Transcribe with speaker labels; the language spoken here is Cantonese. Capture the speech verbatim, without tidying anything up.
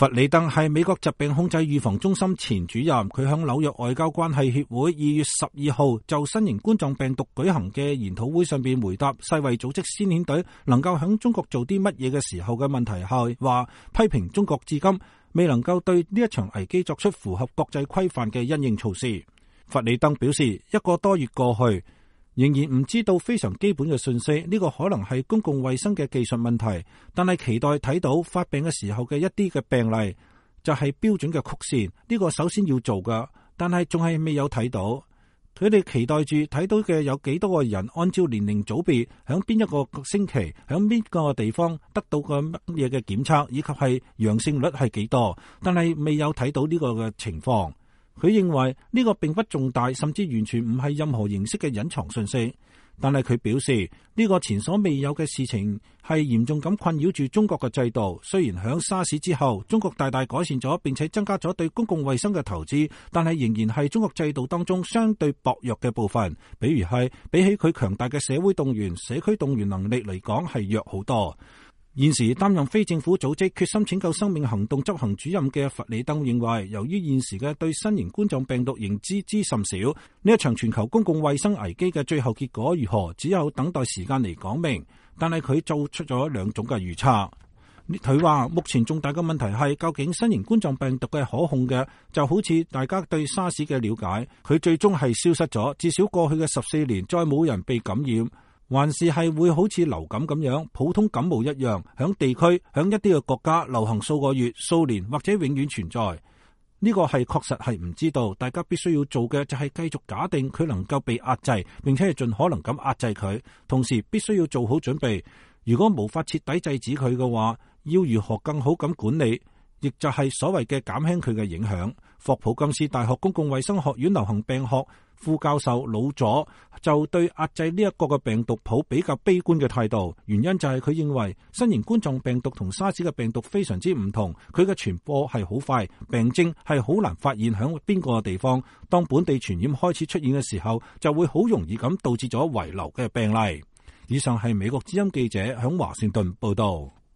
Speaker 1: 弗里登係美國疾病控制預防中心前主任，佢向紐約外交關係協會二月十二號就新型冠狀病毒舉行嘅研討會上邊回答世衛組織先遣隊能夠響中國做啲乜嘢嘅時候嘅問題後，話批評中國至今未能夠對呢一場危機作出符合國際規範嘅因應措施。弗里登表示，一個多月過去，仍然唔知道非常基本嘅信息，呢個可能係公共衛生嘅技術問題，但係期待睇到發病嘅時候嘅一啲嘅病例就係標準嘅曲線，呢個首先要做㗎，但係仲係未有睇到。佢哋期待住睇到嘅有幾多個人按照年齡組別響邊一個星期響邊個地方得到個乜嘢嘅檢測，以及係陽性率係幾多，但係未有睇到呢個嘅情況。佢認為呢個並不重大，甚至完全唔係任何形式嘅隱藏信息。但係佢表示呢個前所未有嘅事情係嚴重咁困擾住中國嘅制度。雖然響沙士之後，中國大大改善咗，並且增加咗對公共衛生嘅投資，但係仍然係中國制度當中相對薄弱嘅部分。比如係比起佢強大嘅社會動員、社區動員能力嚟講，係弱好多。現時擔任非政府組織決心拯救生命行動執行主任嘅弗里登認為，由於現時嘅對新型冠狀病毒認知之甚少，呢一場全球公共衛生危機嘅最後結果如何，只有等待時間嚟講明。但係佢做出咗兩種嘅預測。佢話目前重大嘅問題係，究竟新型冠狀病毒嘅可控嘅，就好似大家對沙士嘅了解，佢最終係消失咗，至少過去嘅十四年再冇人被感染。還是係會好似流感咁樣，普通感冒一樣，響地區響一啲嘅國家流行數個月、數年或者永遠存在。呢個係確實係唔知道，大家必須要做嘅就係繼續假定佢能夠被壓制，並且係盡可能咁壓制佢，同時必須要做好準備。如果無法徹底制止佢嘅話，要如何更好咁管理，亦就係所謂嘅減輕佢嘅影響。霍普金斯大學公共衛生學院流行病學副教授魯佐就對壓制呢一個嘅病毒抱比較悲觀嘅態度，原因就係佢認為新型冠狀病毒同沙士嘅病毒非常之唔同，佢嘅傳播係好快，病徵係好難發現響邊個地方。當本地傳染開始出現嘅時候，就會好容易咁導致咗遺留嘅病例。以上係美國之音記者響華盛頓報道。